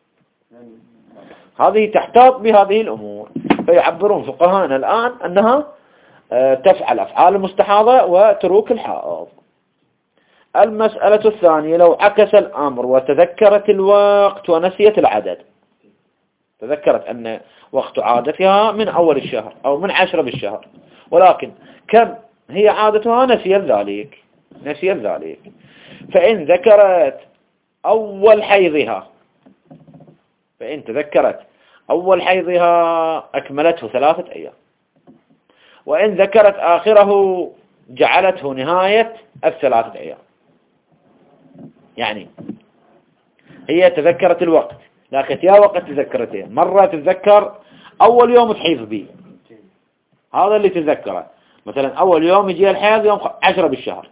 هذه تحتاط بهذه الأمور. فيعبرون فقهاءنا الآن أنها تفعل أفعال المستحاضة وتروك الحائض. المسألة الثانية: لو عكس الأمر وتذكرت الوقت ونسيت العدد. تذكرت أن وقت عادتها من أول الشهر أو من 10 بالشهر، ولكن كم هي عادتها نسيت ذلك. فإن ذكرت أول حيضها، فإن تذكرت أول حيضها أكملته 3 أيام، وإن ذكرت آخره جعلته نهاية 3 أيام. يعني هي تذكرت الوقت، لكن يا وقت تذكرته. مرة تتذكر أول يوم تحيض به، هذا اللي تذكره. مثلا أول يوم يجي الحيض يوم 10 بالشهر،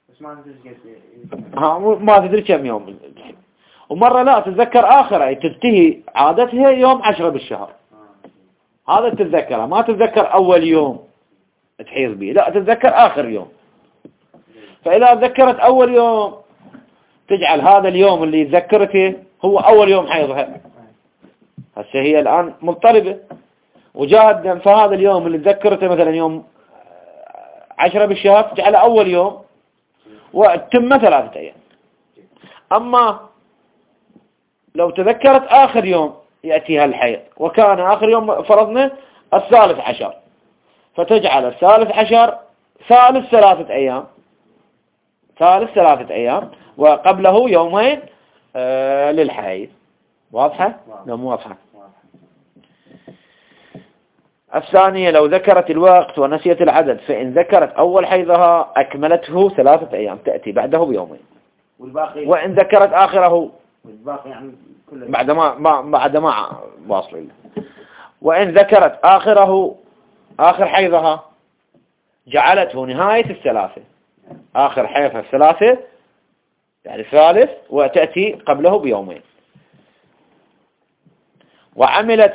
ما تدري كم يوم. ومرة لا تتذكر آخره، تنتهي عادتها يوم 10 بالشهر، هذا تتذكره. ما تتذكر أول يوم تحيض به، لا تتذكر آخر يوم. فإذا تذكرت أول يوم تجعل هذا اليوم اللي تذكرته هو أول يوم حيضها. هسه هي الآن مضطربة وجاء الدم، فهذا اليوم اللي تذكرته مثلا يوم 10 بالشهر تجعله أول يوم وتتم 3 أيام. أما لو تذكرت آخر يوم يأتيها الحيض، وكان آخر يوم فرضنا 13، فتجعل 13 ثالث 3 أيام، وقبله يومين للحيض. واضحة؟ لا مو واضحة. الثانية: لو ذكرت الوقت ونسيت العدد، فإن ذكرت أول حيضها أكملته 3 أيام، تأتي بعده بيومين. وإن ذكرت آخره يعني بعد ما واصل. وإن ذكرت آخر حيضها جعلته نهاية 3، آخر حيضها 3 يعني 3، وتأتي قبله بيومين. وعملت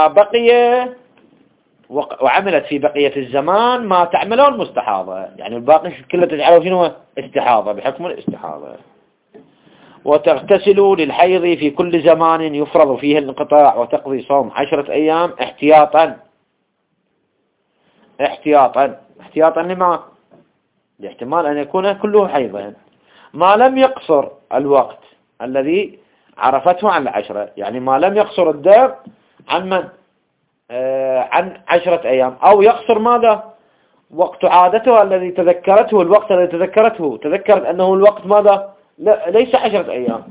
في بقية الزمان ما تعمله المستحاضة، يعني الباقي كله تجعله شنو؟ استحاضة، بحكم الاستحاضة. وتغتسل للحيض في كل زمان يفرض فيه الانقطاع، وتقضي صوم 10 أيام احتياطا لما؟ لاحتمال أن يكون كله حيضا، ما لم يقصر الوقت الذي عرفته عن 10. يعني ما لم يقصر الدم عن 10 أيام، أو يقصر ماذا؟ وقت عادته الذي تذكرته، الوقت الذي تذكرت أنه الوقت ماذا؟ لا، ليس 10 أيام.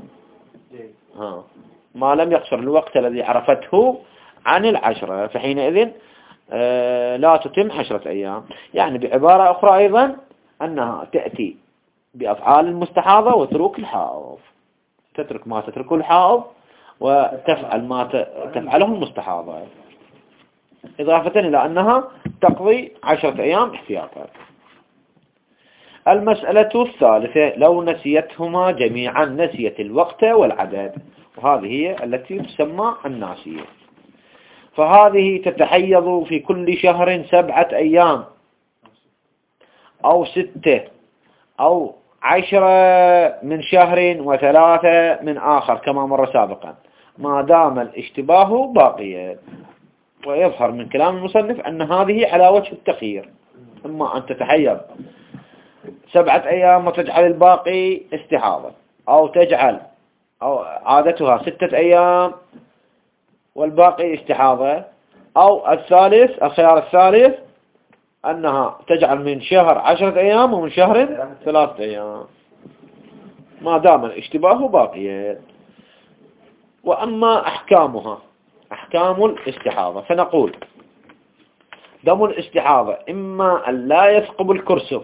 ما لم يقصر الوقت الذي عرفته عن 10، فحينئذ لا تتم 10 أيام. يعني بعبارة أخرى أيضا أنها تأتي بأفعال المستحاضة وتروك الحائض. تترك ما تتركه الحائض وتفعل ما تفعله المستحاضة، إضافة إلى أنها تقضي 10 أيام احتياطا. المسألة الثالثة: لو نسيتهما جميعا، نسيت الوقت والعدد، وهذه هي التي تسمى الناسية. فهذه تتحيض في كل شهر 7 أيام أو 6 أو 10 من شهر و3 من آخر كما مر سابقا، ما دام الاشتباه باقيا. ويظهر من كلام المصنف أن هذه على وجه التخيير، إما أن تتحيض 7 أيام وتجعل الباقي استحاضة، أو تجعل أو عادتها 6 أيام والباقي استحاضة، أو الخيار الثالث أنها تجعل من شهر 10 أيام ومن شهر 3 أيام ما دام الاشتباه باقيا. وأما أحكامها، أحكام الاستحاضة، فنقول: دم الاستحاضة إما أن لا يثقب الكرسف،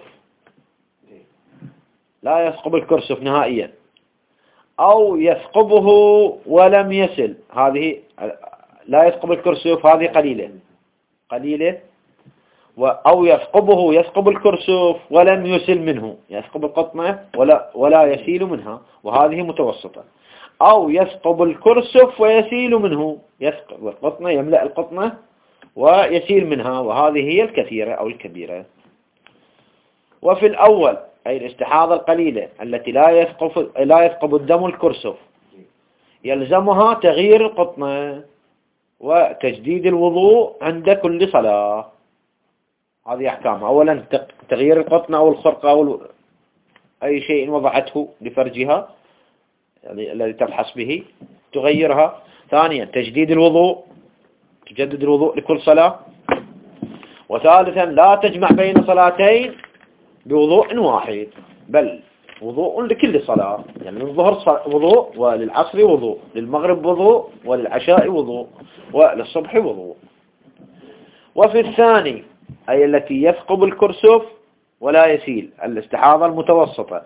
لا يثقب الكرسف نهائيا، أو يثقبه ولم يسل. هذه لا يثقب الكرسف هذه قليلة، أو يثقب الكرسف ولم يسل منه، يثقب القطنة ولا يسيل منها، وهذه متوسطة. أو يثقب الكرسف ويسيل منه، يثقب القطنة، يملأ القطنة ويسيل منها، وهذه هي الكثيرة أو الكبيرة. وفي الأول أي الاستحاضة القليلة التي لا يثقب الدم الكرسف، يلزمها تغيير القطنة وتجديد الوضوء عند كل صلاة. هذه أحكامها: أولا تغيير القطنة أو الخرقة أو أي شيء وضعته لفرجها يعني الذي تبحث به تغيرها. ثانيا تجديد الوضوء، تجدد الوضوء لكل صلاة. وثالثا لا تجمع بين صلاتين بوضوء واحد، بل وضوء لكل صلاة، يعني للظهر وضوء، وللعصر وضوء، للمغرب وضوء، وللعشاء وضوء، وللصبح وضوء. وفي الثاني أي التي يثقب الكرسف ولا يسيل، الاستحاضة المتوسطة،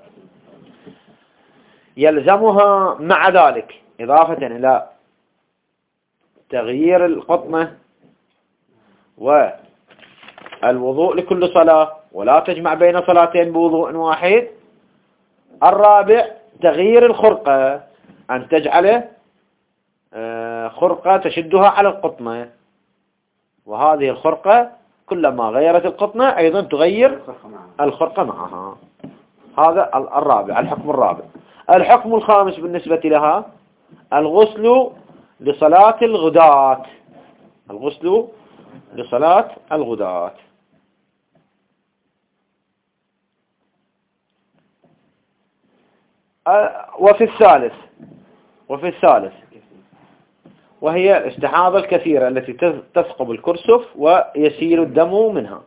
يلزمها مع ذلك إضافة إلى تغيير القطنة والوضوء لكل صلاة، ولا تجمع بين صلاتين بوضوء واحد. الرابع تغيير الخرقة، أن تجعل خرقة تشدها على القطنة، وهذه الخرقة كلما غيرت القطنة أيضا تغير الخرقة معها. هذا الرابع، الحكم الرابع. الحكم الخامس بالنسبة لها: الغسل لصلاة الغداة، الغسل لصلاة الغداة. وفي الثالث وهي الاستحاضة الكثيرة التي تثقب الكرسف ويسيل الدم منها،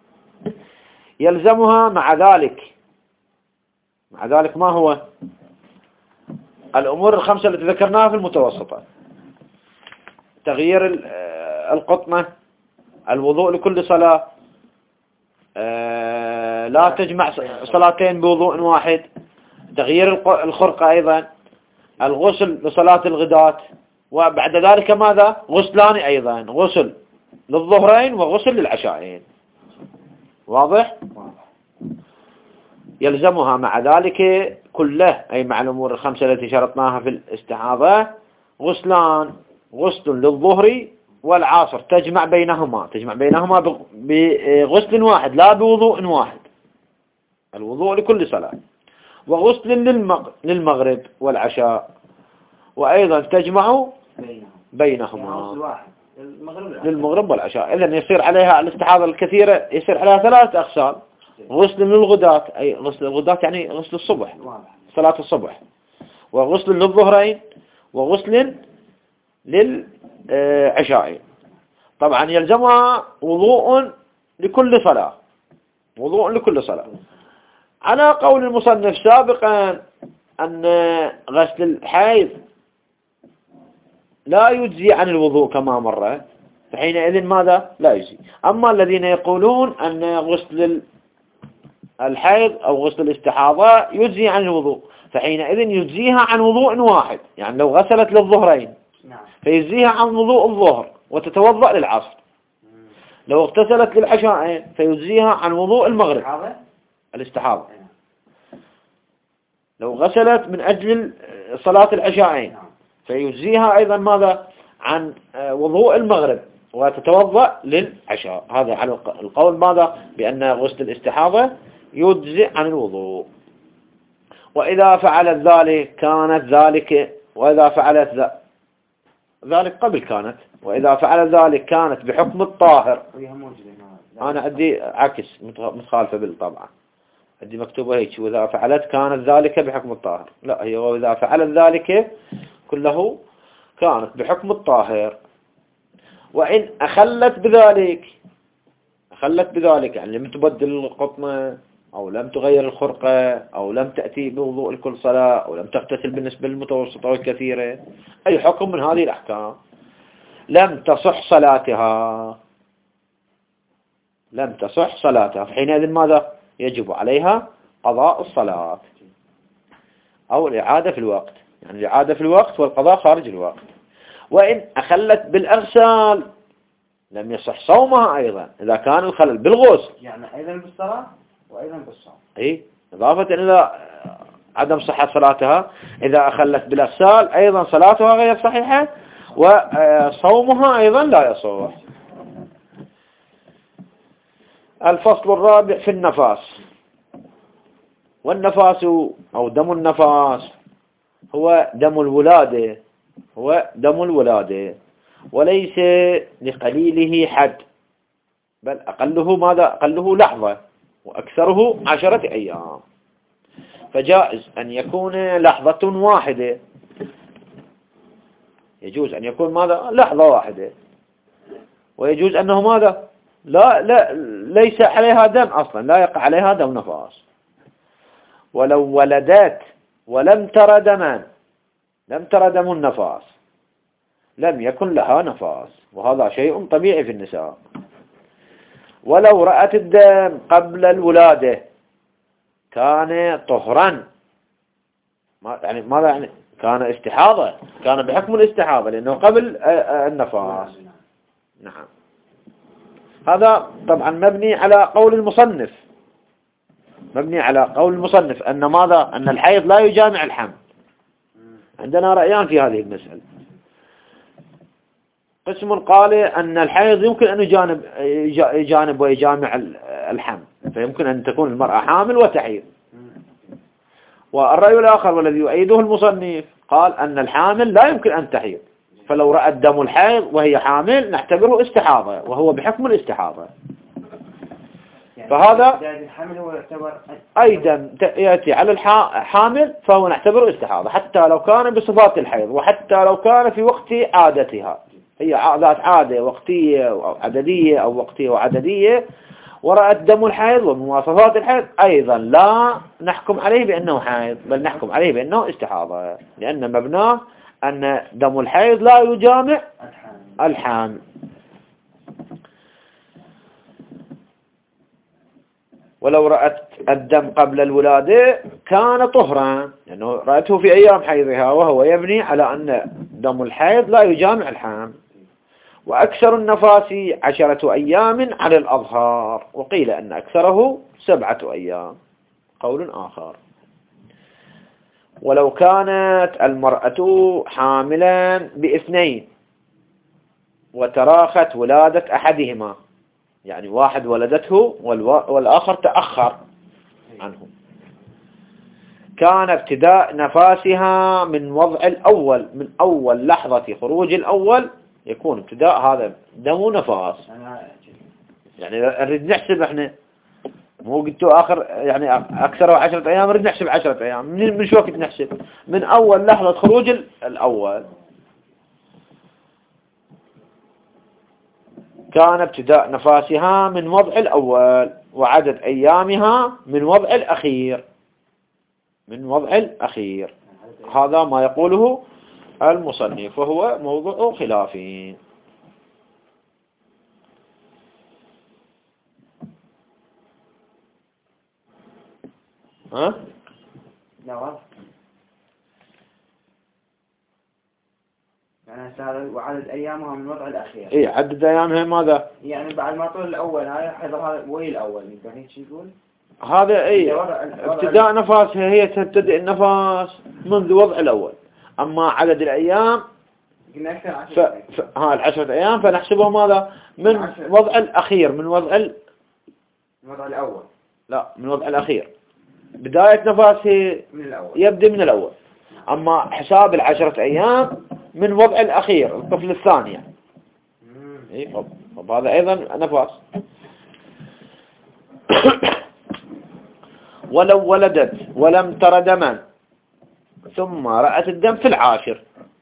يلزمها مع ذلك ما هو؟ الأمور الخمسة التي ذكرناها في المتوسطة: تغيير القطنة، الوضوء لكل صلاة، لا تجمع صلاتين بوضوء واحد، تغيير الخرقة، أيضا الغسل لصلاة الغداة، وبعد ذلك ماذا؟ غسلان أيضا، غسل للظهرين وغسل للعشاءين. واضح؟ يلزمها مع ذلك كله، أي مع الأمور الخمسة التي شرطناها في الاستحاضة: غسلان، غسل للظهر والعصر، تجمع بينهما بغسل واحد لا بوضوء واحد، الوضوء لكل صلاة، وغسل للمغرب والعشاء، وأيضا تجمع بينهما للمغرب والعشاء. إذن يصير عليها الاستحاضة الكثيرة يصير عليها 3 أغسال: غسل للغداة، أي غسل الغداة يعني غسل الصبح، صلاة الصبح، وغسل للظهرين، وغسل للعشاء. طبعا يلزمها وضوء لكل صلاة، على قول المصنف سابقا أن غسل الحيض لا يجزي عن الوضوء كما مر، فحينئذ ماذا؟ لا يجزي. أما الذين يقولون أن غسل الحيض أو غسل الاستحاضة يجزي عن الوضوء، فحينئذ يجزيها عن وضوء واحد. يعني لو غسلت للظهرين فيجزيها عن وضوء الظهر وتتوضأ للعصر. لو اغتسلت للعشاء فيجزيها عن وضوء المغرب الاستحاضة. لو غسلت من أجل صلاة العشاءين فيجزيها أيضا ماذا عن وضوء المغرب وتتوضأ للعشاء. هذا على القول ماذا بأن غسل الاستحاضة يجزئ عن الوضوء. وإذا فعلت ذلك كانت ذلك، وإذا فعلت ذلك قبل كانت، وإذا فعلت ذلك كانت بحكم الطاهر. أنا عندي عكس متخالفة بالطبعة، عندي مكتوبة هيك وإذا فعلت كانت ذلك بحكم الطاهر. لا، هي وإذا فعلت ذلك كله كانت بحكم الطاهر. وإن أخلت بذلك يعني لم تبدل القطنة أو لم تغير الخرقة أو لم تأتي بوضوء الكل صلاة أو لم تغتسل بالنسبة للمتوسطة والكثيرة، أي حكم من هذه الأحكام، لم تصح صلاتها. فحينئذ ماذا يجب عليها؟ قضاء الصلاة أو الإعادة في الوقت، يعني الإعادة في الوقت والقضاء خارج الوقت. وإن أخلت بالأغسال لم يصح صومها أيضا إذا كان الخلل بالغسل، يعني أيضا بالصلاة وأيضا بالصوم. إضافة إلى عدم صحة صلاتها، إذا أخلت بالأغسال أيضا صلاتها غير صحيحة وصومها أيضا لا يصح. الفصل الرابع في النفاس. والنفاس أو دم النفاس هو دم الولادة، وليس لقليله حد، بل أقله لحظة وأكثره 10 أيام. فجائز أن يكون لحظة واحدة، يجوز أن يكون لحظة واحدة، ويجوز أنه ليس عليها دم أصلا، لا يقع عليها دم نفاس. ولو ولدت ولم تر دم النفاس لم يكن لها نفاس، وهذا شيء طبيعي في النساء. ولو رأت الدم قبل الولادة كان طهرا. يعني ماذا يعني؟ كان استحاضة، كان بحكم الاستحاضة لأنه قبل النفاس. نعم، هذا طبعا مبني على قول المصنف، أن الحيض لا يجامع الحمل. عندنا رأيان في هذه المسألة. قسم قال أن الحيض يمكن أن يجانب ويجامع الحمل، فيمكن أن تكون المرأة حامل وتحيض. والرأي الآخر والذي يؤيده المصنف قال أن الحامل لا يمكن أن تحيض، فلو رأت دم الحيض وهي حامل نعتبره استحاضة وهو بحكم الاستحاضة. فهذا أي دم يأتي على الحامل فهو نعتبره استحاضة، حتى لو كان بصفات الحيض وحتى لو كان في وقت عادتها. هي ذات عادة وقتية أو عددية أو وقتية وعددية، ورأت دم الحيض ومواصفات الحيض، أيضا لا نحكم عليه بأنه حيض، بل نحكم عليه بأنه استحاضة، لأن مبناه أن دم الحيض لا يجامع الحامل. ولو رأت الدم قبل الولادة كان طهرا، لأنه رأته في أيام حيضها، وهو يبني على أن دم الحيض لا يجامع الحامل. وأكثر النفاس 10 أيام على الأظهار، وقيل أن أكثره 7 أيام، قول آخر. ولو كانت المرأة حاملا ب2 وتراخت ولادة أحدهما، يعني واحد ولدته والآخر تأخر عنه، كان ابتداء نفاسها من وضع الأول، من أول لحظة خروج الأول يكون ابتداء هذا دم نفاس. يعني نريد نحسب احنا، مو قلتوا آخر يعني أكثر 10 أيام، نريد نحسب 10 أيام من شو وقت نحسب؟ من أول لحظة خروج الأول. كان ابتداء نفاسها من وضع الأول، وعدد أيامها من وضع الأخير. هذا ما يقوله المصنف وهو موضوع خلافي. ها؟ هذا وعدد أيامها من الوضع الأخير. إيه عدد أيامها ماذا؟ يعني بعد ما طول الأول هاي حضر هذا وين الأول يقدر هيك يقول؟ هذا إيه ابتداء نفاسها هي تبتدئ النفاس منذ وضع الأول. أما عدد الأيام ها 10 أيام فنحسبه ماذا من وضع الأخير من وضع الأول. لا من وضع الأخير. بداية نفاسه يبدأ من الأول. أما حساب 10 أيام من وضع الأخير الطفل الثاني. إيه طب هذا أيضا نفاس. ولو ولدت ولم تر دما ثم رأت الدم في 10.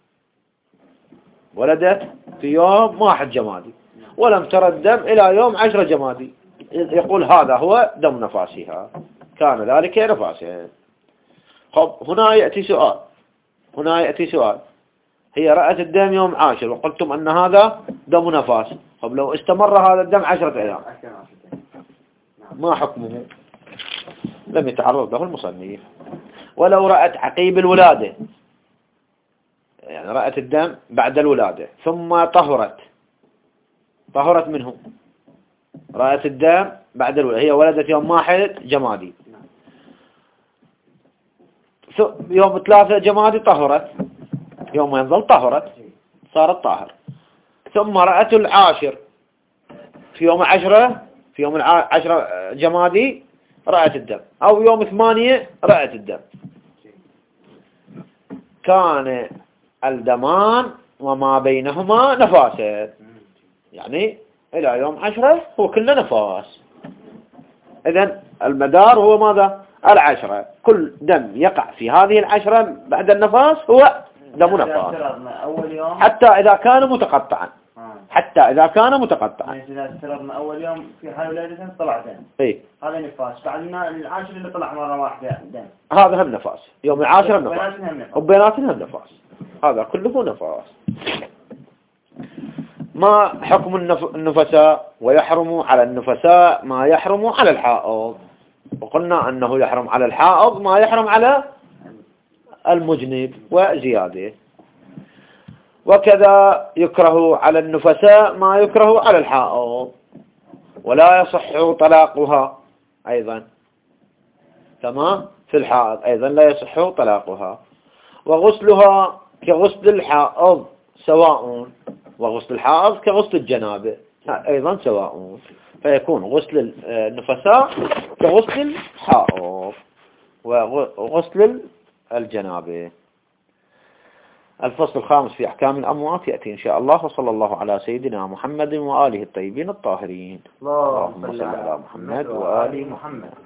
ولدت في يوم 1 جمادي ولم ترى الدم إلى يوم 10 جمادي، يقول هذا هو دم نفاسها، كان ذلك نفاسها. طب هنا يأتي سؤال. هي رأت الدم يوم 10 وقلتم أن هذا دم نفاس. طب لو استمر هذا الدم 10 أيام ما حكمه؟ لم يتعرض له المصنف. ولو رأت عقيب الولادة، يعني رأت الدم بعد الولادة ثم طهرت منه. رأت الدم بعد الولادة، هي ولدت يوم 1 جمادي، يوم 3 جمادي طهرت، يوم ينظل طهرت صارت طاهر. ثم رأت 10 في يوم 10 جمادي رأت الدم، أو يوم 8 رأت الدم، كان الدمان وما بينهما نفاسات. يعني إلى يوم 10 هو كله نفاس. إذن المدار هو ماذا؟ 10. كل دم يقع في هذه 10 بعد النفاس هو دم نفاس، حتى إذا كان متقطعا. يعني إذا افترضنا أول يوم في حال ولادة طلع دم، إيه هذا نفاس. بعدنا 10 اللي طلع مرة واحدة دم، هذا هم نفاس. يوم 10 نفاس وبيناتهم نفاس، هذا كله نفاس. ما حكم النفساء؟ ويحرم على النفساء ما يحرم على الحائض. وقلنا أنه يحرم على الحائض ما يحرم على المجنب وزيادة. وكذا يكره على النفساء ما يكره على الحائض، ولا يصح طلاقها أيضا كما في الحائض، أيضا لا يصح طلاقها. وغسلها كغسل الحائض سواء، وغسل الحائض كغسل الجنابة أيضا سواء، فيكون غسل النفساء كغسل الحائض وغسل الجنابة. الفصل الخامس في أحكام الأموات يأتي إن شاء الله. وصلى الله على سيدنا محمد وآله الطيبين الطاهرين. اللهم صل على محمد وآل محمد.